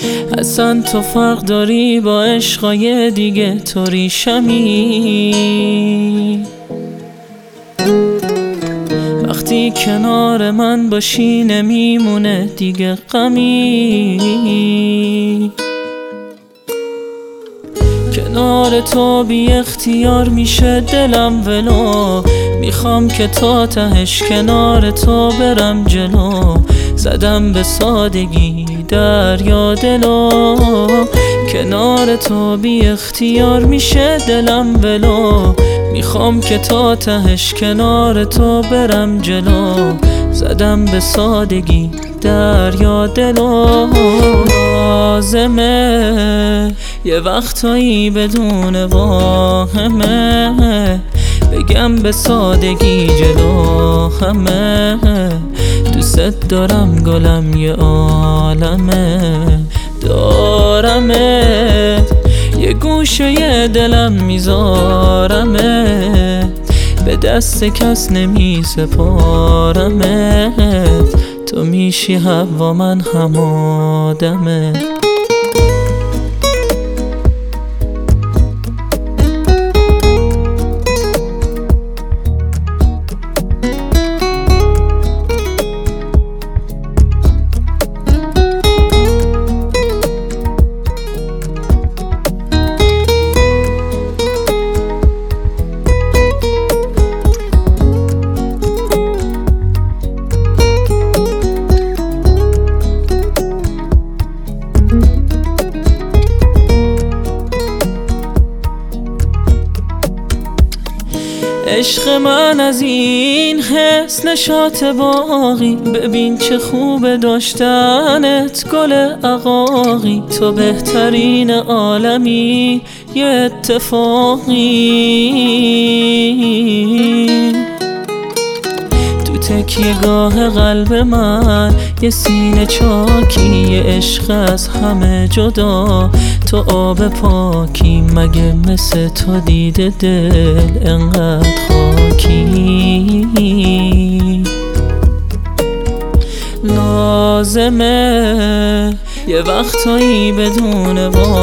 اصلا تو فرق داری با عشقای دیگه، تو ریشمی. وقتی کنار من باشی نمیمونه دیگه غمی. کنار تو بی اختیار میشه دلم ولو، میخوام که تا تهش کنار تو برم جلو. زدم به سادگی دریا دلو، کنار تو بی اختیار میشه دلم ولو. میخوام که تا تهش کنار تو برم جلو. زدم به سادگی دریا دلو. لازمه یه وقتایی بدون واهمه بگم به سادگی جلو همه. دوست دارم گلم یه عالمه، دارمت یه گوشه یه دلم میذارمت، به دست کس نمی سپارمت. تو میشی هوا من هم آدمت. عشق من از این حس نشاط باقی، ببین چه خوبه داشتنت گل عقاقی. تو بهترین عالمی یه اتفاقی. تو تکیه‌گاه قلب من یه سینه چاکی، یه عشق از همه جدا تو آب پاکی. مگه مثل تو دیده دل انقدر خاکی؟ لازمه یه وقتایی بدون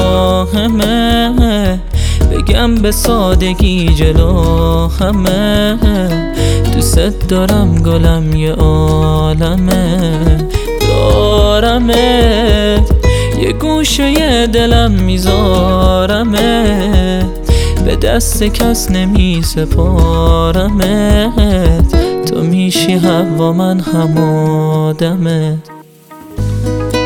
واهمه بگم به سادگی جلو همه. دوست دارم گلم یه عالمه، دارمت یه گوشه یه دلم میذارمت، به دست کس نمی سپارمت. تو میشی هوا من هم آدمت.